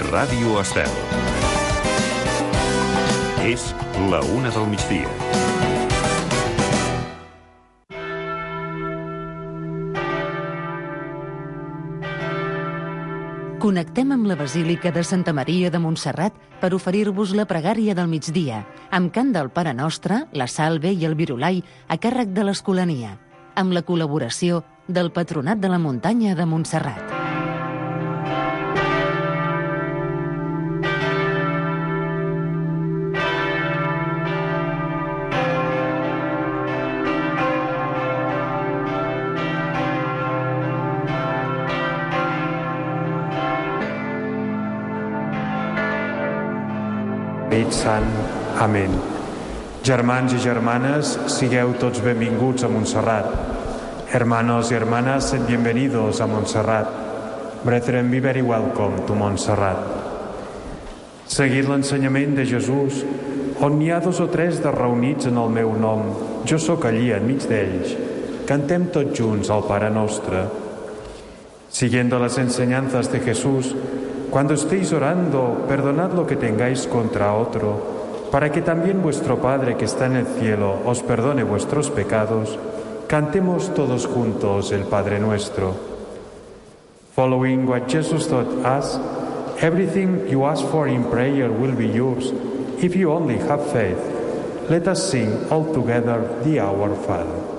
Ràdio Estel. És la 1 del migdia. Connectem amb la Basílica de Santa Maria de Montserrat per oferir-vos la pregària del migdia, amb cant del Pare Nostre, la Salve i el Virolai a càrrec de l'Escolania, amb la col·laboració del Patronat de la Muntanya de Montserrat. Sant. Amén. Germans i germanes, sigueu tots benvinguts a Montserrat. Hermanos y hermanas, sed bienvenidos a Montserrat. Brethren, be very welcome to Montserrat. Seguint l'ensenyament de Jesús, on n'hi ha 2 o 3 de reunits en el meu nom, jo sóc allí enmig d'ells. Cantem tots junts al Pare Nostre. Siguiendo las enseñanzas de Jesús, cuando estéis orando, perdonad lo que tengáis contra otro, para que también vuestro Padre que está en el cielo os perdone vuestros pecados. Cantemos todos juntos el Padre Nuestro. Following what Jesus taught us, everything you ask for in prayer will be yours, if you only have faith. Let us sing all together the Our Father.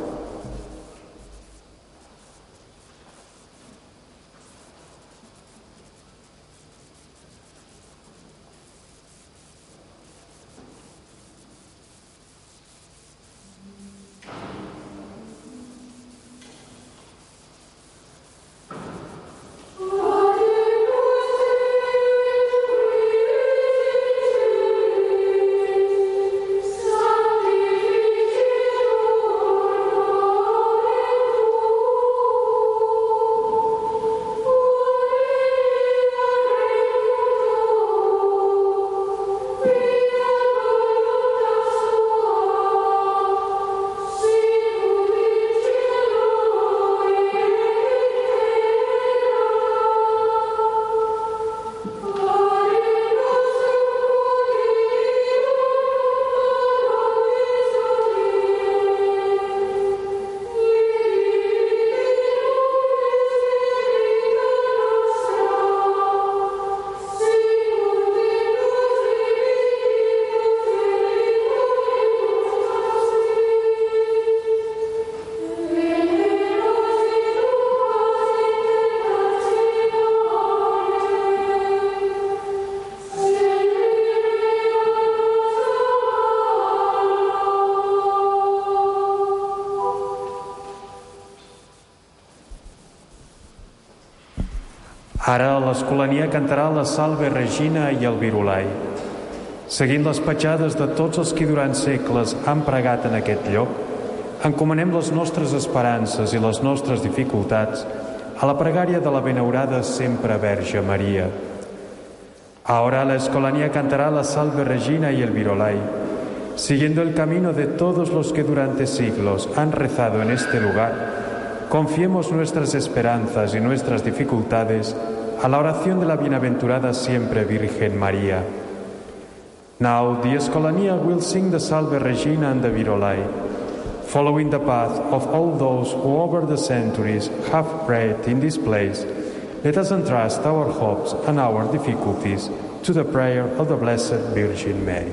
Ara l'Escolania cantarà la Salve Regina i el Virolai. Seguint les petjades de tots els que durant segles han pregat en aquest lloc, encomanem les nostres esperances i les nostres dificultats a la pregària de la benaurada sempre Verge Maria. Ahora la Escolania cantará la Salve Regina y el Virolai, siguiendo el camino de todos los que durante siglos han rezado en este lugar. Confiemos nuestras esperanzas y nuestras dificultades a la oración de la bienaventurada siempre Virgen María. Now the Escolania will sing the Salve Regina and the Virolai, following the path of all those who over the centuries have prayed in this place. Let us entrust our hopes and our difficulties to the prayer of the Blessed Virgin Mary.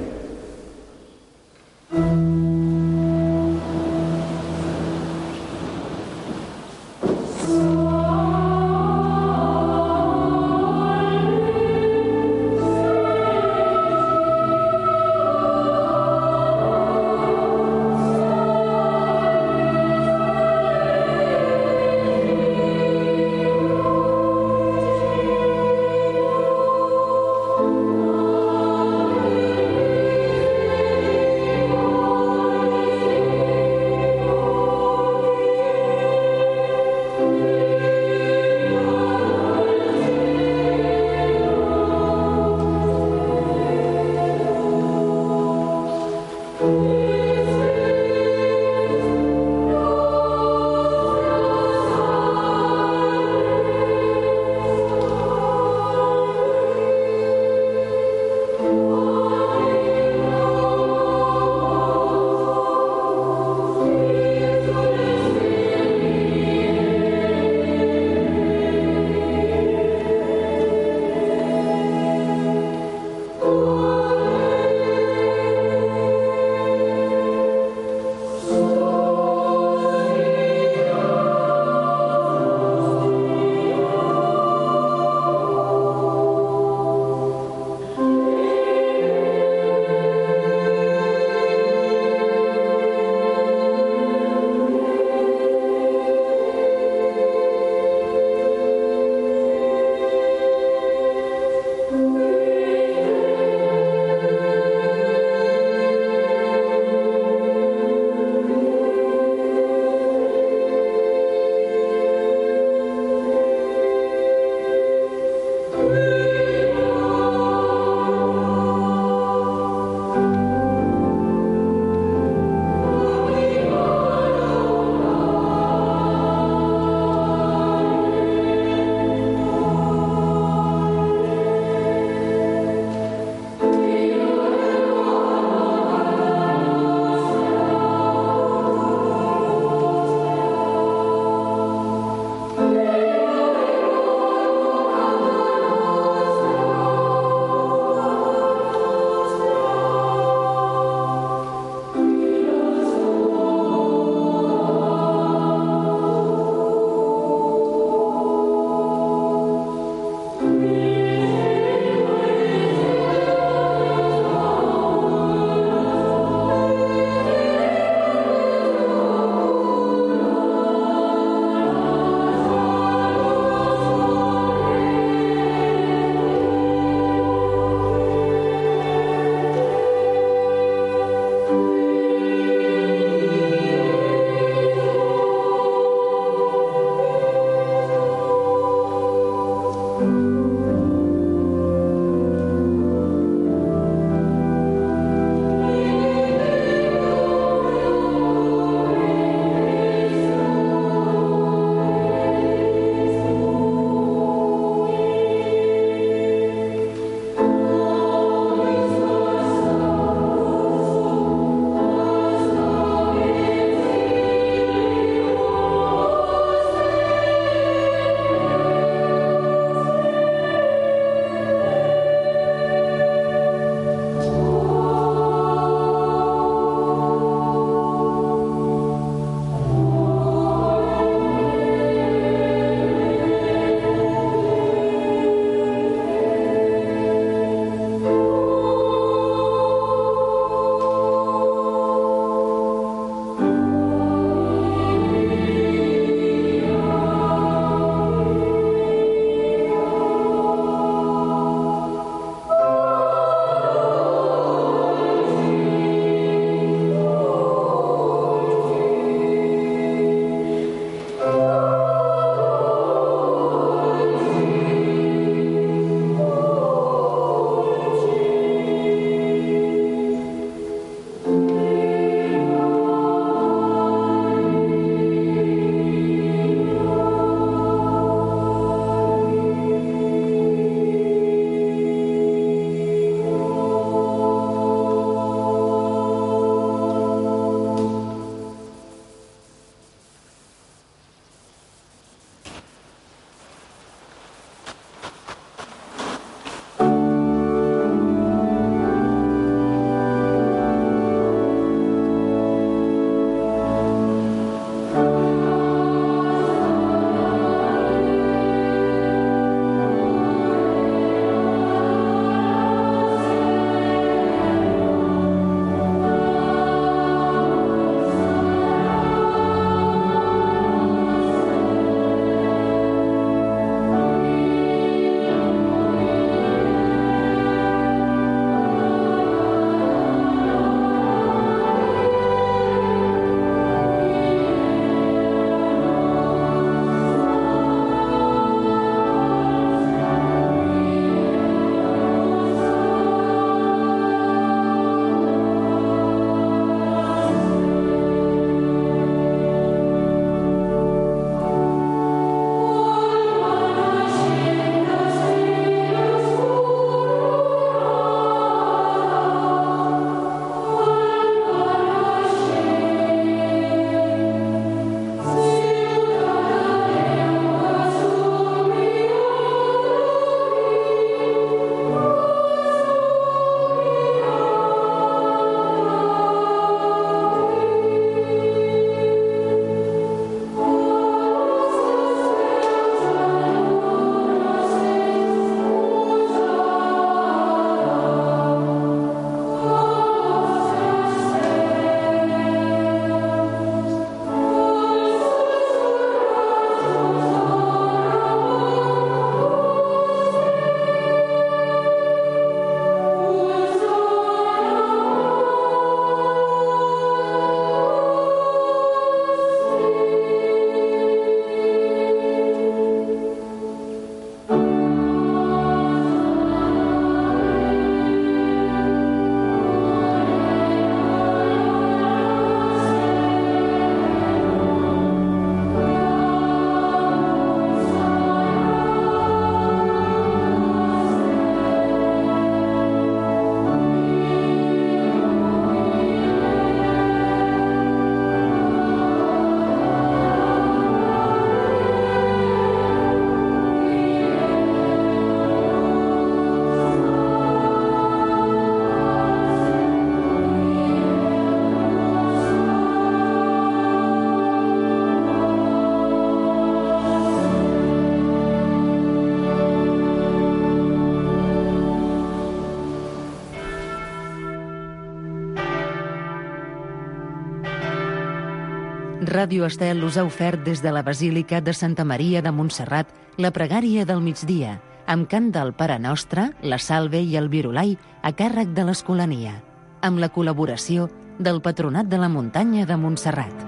Ràdio Estel us ha ofert des de la Basílica de Santa Maria de Montserrat la pregària del migdia, amb cant del Pare Nostre, la Salve i el Virulai a càrrec de l'Escolania, amb la col·laboració del Patronat de la Muntanya de Montserrat.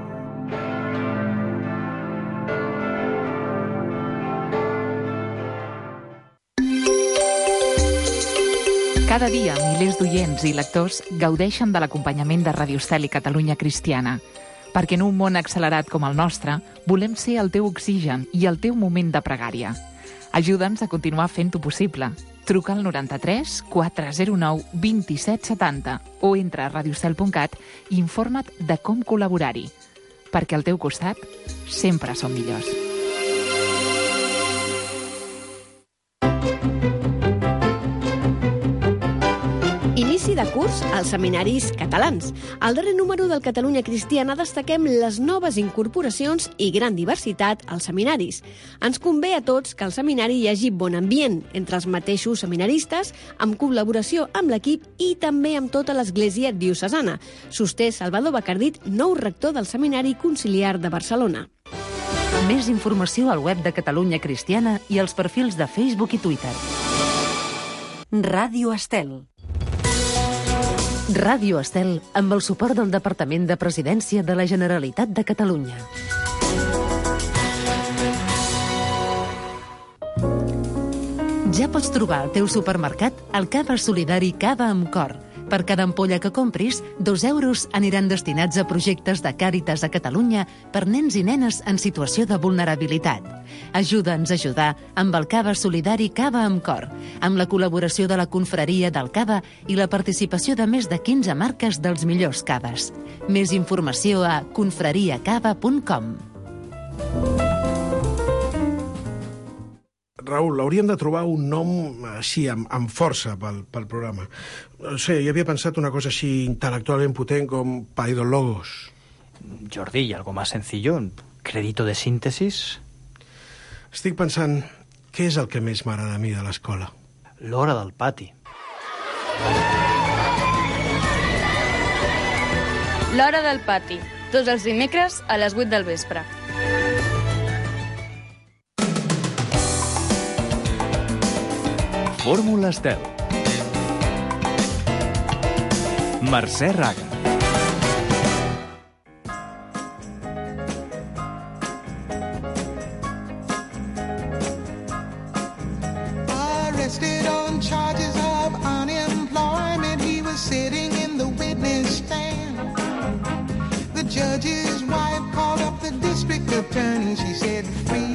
Cada dia, milers d'oients i lectors gaudeixen de l'acompanyament de Ràdio Estel i Catalunya Cristiana, perquè en un món accelerat com el nostre, volem ser el teu oxigen i el teu moment de pregària. Ajuda'ns a continuar fent-ho possible. Truca al 93 409 27 70 o entra a radioestel.cat i informa't de com col·laborar-hi, perquè al teu costat sempre som millors. Inici de curs als seminaris catalans. Al darrer número del Catalunya Cristiana destaquem les noves incorporacions i gran diversitat als seminaris. Ens convé a tots que al seminari hi hagi bon ambient entre els mateixos seminaristes, amb col·laboració amb l'equip i també amb tota l'Església diocesana, sosté Salvador Bacardit, nou rector del Seminari Conciliar de Barcelona. Més informació al web de Catalunya Cristiana i als perfils de Facebook i Twitter. Ràdio Estel. Ràdio Estel, amb el suport del Departament de Presidència de la Generalitat de Catalunya. Ja pots trobar al teu supermercat el cava solidari Cava amb Cor. Per cada ampolla que compris, 2 euros aniran destinats a projectes de Càritas a Catalunya per nens i nenes en situació de vulnerabilitat. Ajuda'ns a ajudar amb el cava solidari Cava amb Cor, amb la col·laboració de la Confraria del Cava i la participació de més de 15 marques dels millors caves. Més informació a confrariacava.com. Raül, hauríem de trobar un nom així, amb força pel programa. No sé, jo havia pensat una cosa així intel·lectualment potent com Paidologos. Jordi, ¿y algo más sencillo? ¿Crédito de síntesis? Estic pensant, què és el que més m'agrada a mi de l'escola? L'hora del pati. L'hora del pati, tots els dimecres a les 8 del vespre. Fórmula Estel. Mercè Raga. Arrested on charges of unemployment, he was sitting in the witness stand. The judge's wife called up the district attorney. She said, "Free